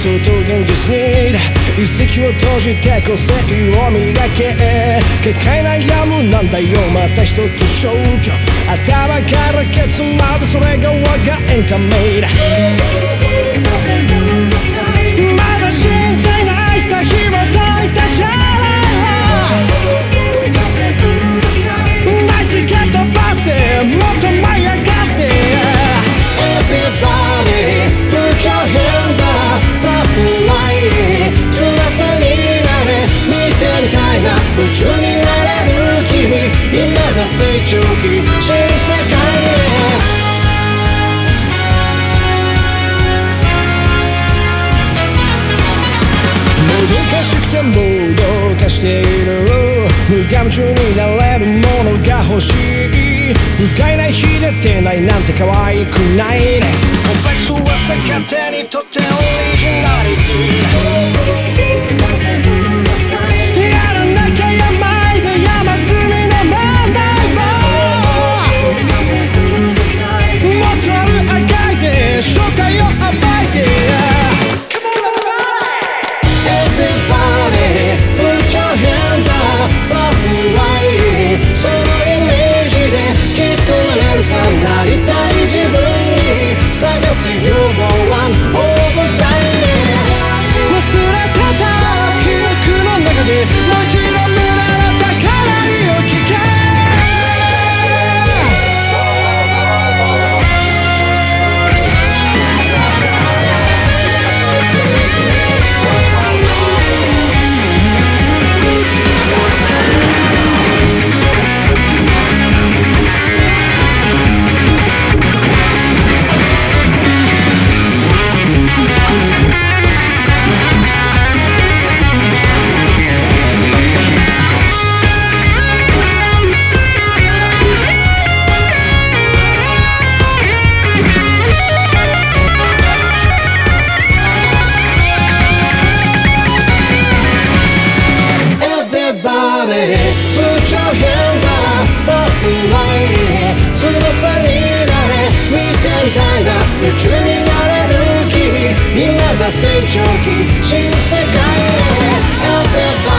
想と現実に一石を投じて個性を磨け抱え悩むなんだよまた一つ消去頭からケツまでそれが我がエンタメだまだ信じないさ火を解いたシャマジ蹴飛ばしてもっと舞い上がって Everybody put your hands up さあフライ翼になれ見てみたいな宇宙になれる君今だ成長期新世界へもどかしくてもどかしている無我夢中になれるものが欲しい不快な日でてないなんて可愛くないねコンプレックスは勝手にとってオリジナリティやらなきゃやまいで山積みの問題をもっとある赤いで正体を暴いてなりたい自分に探す You're the one over time 忘れてた記憶の中にもう一度無駄な宝を聞けPut your hands up さあフライ翼になれ見てみたいな夢中になれる君今だ成長期新世界へ